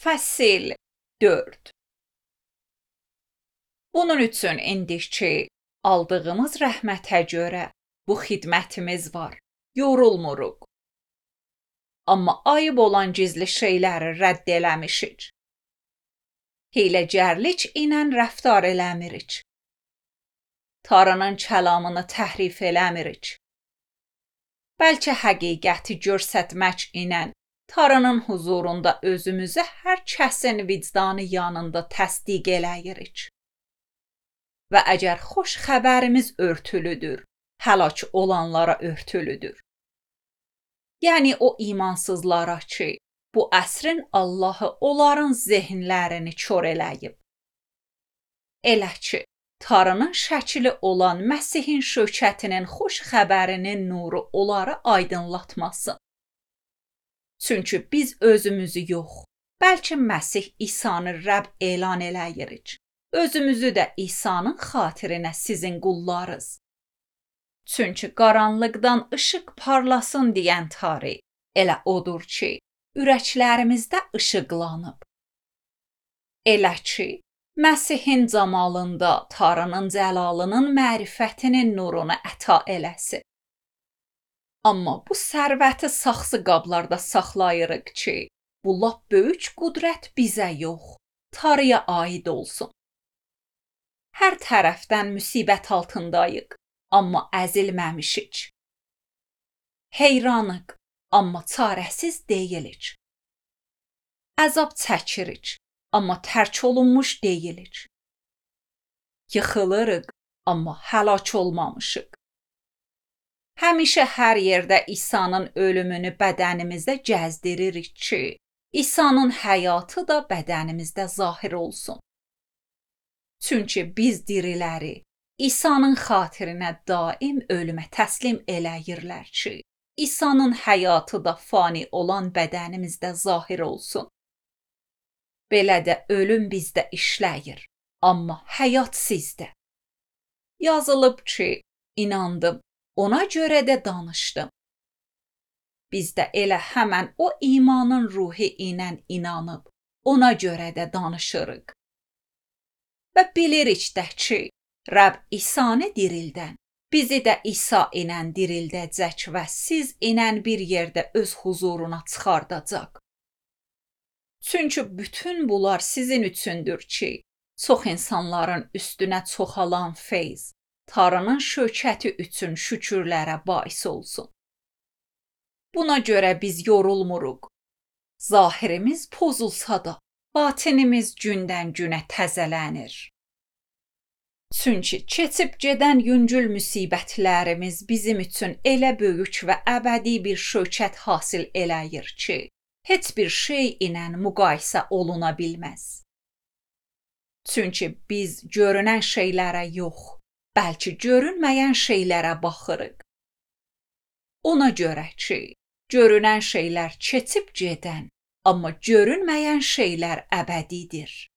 Fəsil 4. Bunun üçün indik ki, aldığımız rəhmətə görə bu xidmətimiz var, yorulmuruq. Amma ayıb olan gizli şeyləri rədd eləmişik. Hiyləgərlik ilə rəftar eləmirik. Tanrının kəlamını təhrif eləmirik. Bəlkə həqiqəti göstərmək ilə Tanrının huzurunda özümüzü hər kəsin vicdanı yanında təsdiq eləyirik. Və əgər xoş xəbərimiz örtülüdür, həlak olanlara örtülüdür. Yəni o imansızlara ki, bu əsrin Allahı onların zehnlərini kör eləyib. Elə ki, Tanrının şəkli olan Məsihin şökətinin xoş xəbərinin nuru onları aydınlatmasın. Çünki biz özümüzü yox, bəlkə Məsih İsanı Rəbb elan eləyirik. Özümüzü də İsa'nın xatirinə sizin qullarız. Çünki qaranlıqdan işıq parlasın deyən Tanrı elə odur ki, ürəklərimizdə işıqlanıb. Elə ki, Məsihin camalında Tanrının cəlalının mərifətinin nurunu əta eləsin. Amma bu sərvəti saxsı qablarda saxlayırıq ki, bu lap böyük qüdrət bizə yox, Tanrıya aid olsun. Hər tərəfdən müsibət altındayıq, amma əzilməmişik. Heyranıq, amma çarəsiz deyilik. Əzab çəkirik, amma tərk olunmuş deyilik. Yıxılırıq, amma həlak olmamışıq. Həmişə hər yerdə İsa'nın ölümünü bədənimizdə gəzdiririk ki, İsa'nın həyatı da bədənimizdə zahir olsun. Çünki biz diriləri İsa'nın xatirinə daim ölümə təslim eləyirlər ki, İsa'nın həyatı da fani olan bədənimizdə zahir olsun. Belə də ölüm bizdə işləyir, amma həyat sizdə. Yazılıb ki, inandım, ona görə də danışdım. Biz də elə həmən o imanın ruhi ilə inanıb, ona görə də danışırıq. Və bilirik də ki, Rəbb İsa'nı dirildən, bizi də İsa ilə dirildəcək və siz ilə bir yerdə öz huzuruna çıxardacaq. Çünki bütün bunlar sizin üçündür ki, çox insanların üstünə çoxalan feyz, Tanrının şökəti üçün şükürlərə bais olsun. Buna görə biz yorulmuruq. Zahirimiz pozulsa da, batinimiz gündən günə təzələnir. Çünki keçib gedən yüngül müsibətlərimiz bizim üçün elə böyük və əbədi bir şökət hasil eləyir ki, heç bir şey ilə müqayisə oluna bilməz. Çünki biz görünən şeylərə yox, bəlkə görünməyən şeylərə baxırıq. Ona görə ki, görünən şeylər keçib gedən, amma görünməyən şeylər əbədidir.